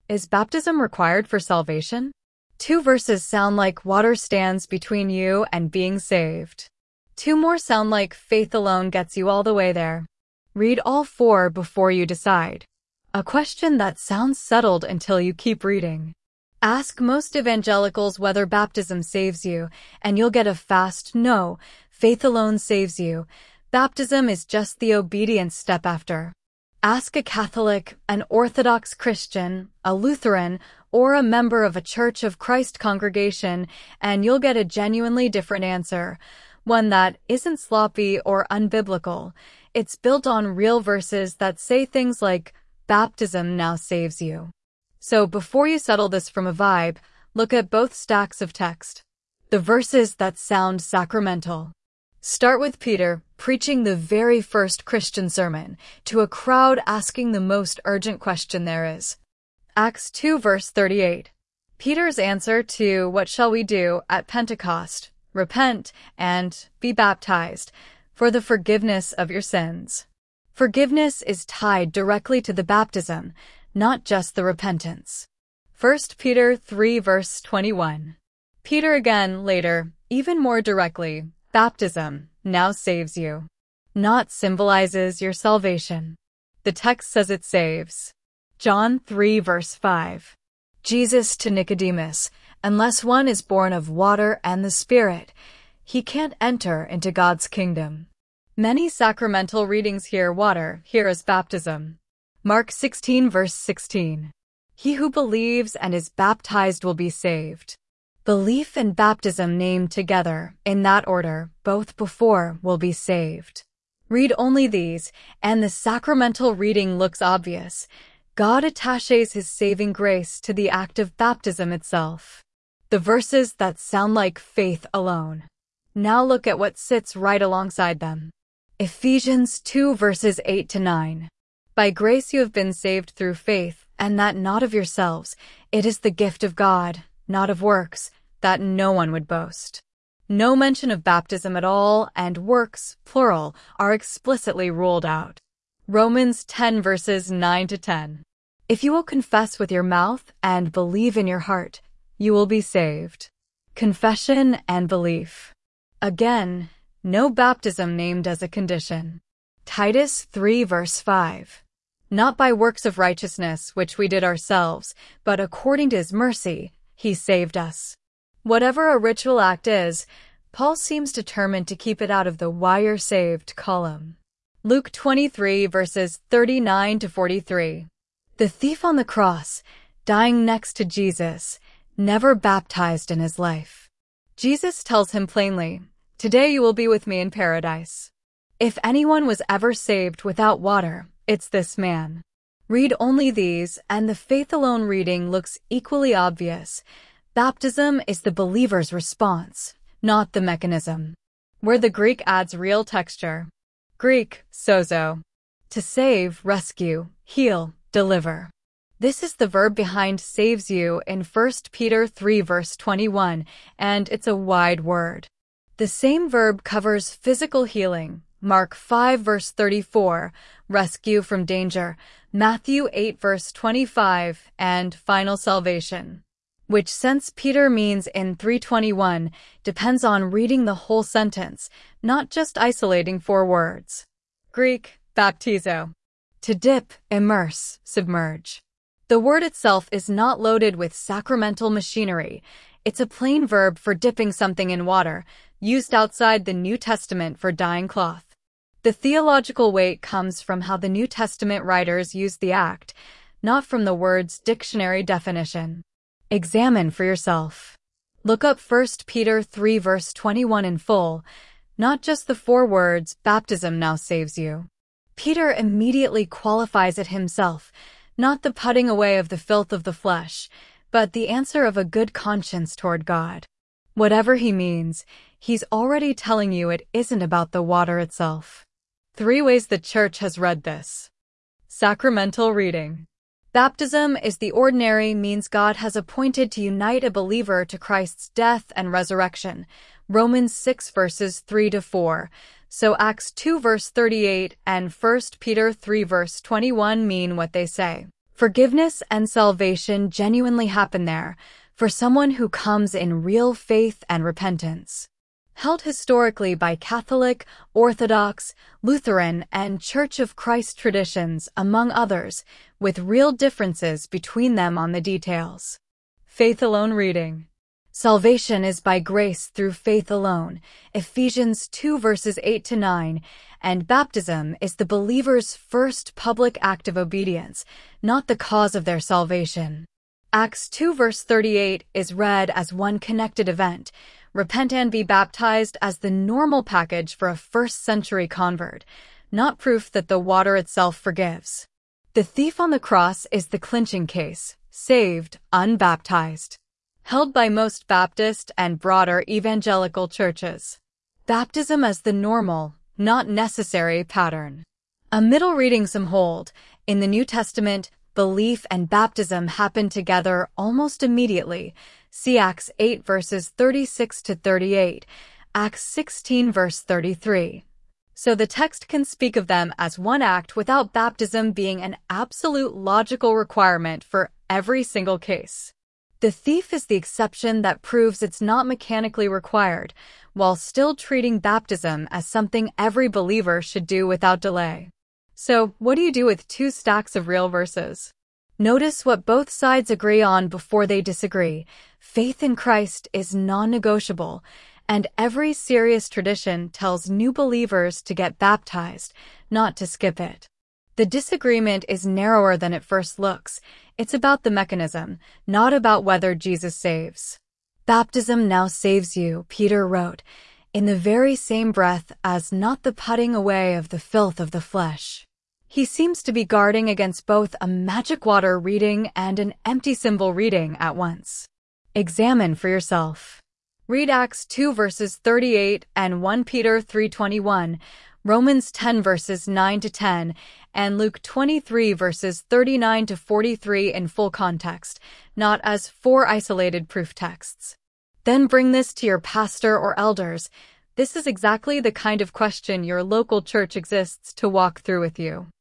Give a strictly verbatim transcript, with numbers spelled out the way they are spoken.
Is baptism required for salvation? Two verses sound like water stands between you and being saved. Two more sound like faith alone gets you all the way there. Read all four before you decide. A question that sounds settled until you keep reading. Ask most evangelicals whether baptism saves you, and you'll get a fast no. Faith alone saves you. Baptism is just the obedience step after. Ask a Catholic, an Orthodox Christian, a Lutheran, or a member of a Church of Christ congregation, and you'll get a genuinely different answer. One that isn't sloppy or unbiblical. It's built on real verses that say things like, baptism now saves you. So before you settle this from a vibe, look at both stacks of text. The verses that sound sacramental. Start with Peter, preaching the very first Christian sermon, to a crowd asking the most urgent question there is. Acts two verse thirty-eight. Peter's answer to what shall we do at Pentecost, repent and be baptized for the forgiveness of your sins. Forgiveness is tied directly to the baptism, not just the repentance. First Peter three verse twenty-one. Peter again later, even more directly, baptism now saves you, not symbolizes your salvation. The text says it saves. John three verse five. Jesus to Nicodemus, unless one is born of water and the Spirit, he can't enter into God's kingdom. Many sacramental readings hear water, here is baptism. Mark sixteen verse sixteen. He who believes and is baptized will be saved. Belief and baptism named together, in that order, both before will be saved. Read only these, and the sacramental reading looks obvious. God attaches his saving grace to the act of baptism itself. The verses that sound like faith alone. Now look at what sits right alongside them. Ephesians two verses eight to nine. By grace you have been saved through faith, and that not of yourselves. It is the gift of God, not of works, that no one would boast. No mention of baptism at all, and works, plural, are explicitly ruled out. Romans ten verses nine to ten. If you will confess with your mouth and believe in your heart, you will be saved. Confession and belief. Again, no baptism named as a condition. Titus three verse five. Not by works of righteousness which we did ourselves, but according to his mercy, he saved us. Whatever a ritual act is, Paul seems determined to keep it out of the why you're saved column. Luke twenty-three verses thirty-nine to forty-three. The thief on the cross, dying next to Jesus, never baptized in his life. Jesus tells him plainly, "Today you will be with me in paradise." If anyone was ever saved without water, it's this man. Read only these, and the faith alone reading looks equally obvious. Baptism is the believer's response, not the mechanism. Where the Greek adds real texture. Greek, sozo. To save, rescue, heal, deliver. This is the verb behind saves you in First Peter three verse twenty-one, and it's a wide word. The same verb covers physical healing, Mark five verse thirty-four, rescue from danger, Matthew eight verse twenty-five, and final salvation. Which sense Peter means in three twenty-one depends on reading the whole sentence, not just isolating four words. Greek, baptizo. To dip, immerse, submerge. The word itself is not loaded with sacramental machinery. It's a plain verb for dipping something in water, used outside the New Testament for dyeing cloth. The theological weight comes from how the New Testament writers used the act, not from the word's dictionary definition. Examine for yourself. Look up First Peter three verse twenty-one in full, not just the four words, baptism now saves you. Peter immediately qualifies it himself, not the putting away of the filth of the flesh, but the answer of a good conscience toward God. Whatever he means, he's already telling you it isn't about the water itself. Three ways the Church has read this. Sacramental reading. Baptism is the ordinary means God has appointed to unite a believer to Christ's death and resurrection. Romans six verses three to four. So Acts two verse thirty-eight and First Peter three verse twenty-one mean what they say. Forgiveness and salvation genuinely happen there for someone who comes in real faith and repentance. Held historically by Catholic, Orthodox, Lutheran, and Church of Christ traditions, among others, with real differences between them on the details. Faith alone reading. Salvation is by grace through faith alone, Ephesians two verses eight to nine, and baptism is the believer's first public act of obedience, not the cause of their salvation. Acts two verse thirty-eight is read as one connected event, repent and be baptized as the normal package for a first-century convert, not proof that the water itself forgives. The thief on the cross is the clinching case, saved, unbaptized. Held by most Baptist and broader evangelical churches. Baptism as the normal, not necessary pattern. A middle reading some hold. In the New Testament, belief and baptism happen together almost immediately. See Acts eight verses thirty-six to thirty-eight, Acts sixteen verse thirty-three. So the text can speak of them as one act without baptism being an absolute logical requirement for every single case. The thief is the exception that proves it's not mechanically required, while still treating baptism as something every believer should do without delay. So, what do you do with two stacks of real verses? Notice what both sides agree on before they disagree. Faith in Christ is non-negotiable, and every serious tradition tells new believers to get baptized, not to skip it. The disagreement is narrower than it first looks. It's about the mechanism, not about whether Jesus saves. Baptism now saves you, Peter wrote, in the very same breath as not the putting away of the filth of the flesh. He seems to be guarding against both a magic water reading and an empty symbol reading at once. Examine for yourself. Read Acts two verses thirty-eight and First Peter three twenty-one, Romans ten verses nine to ten, and Luke twenty-three verses thirty-nine to forty-three in full context, not as four isolated proof texts. Then bring this to your pastor or elders. This is exactly the kind of question your local church exists to walk through with you.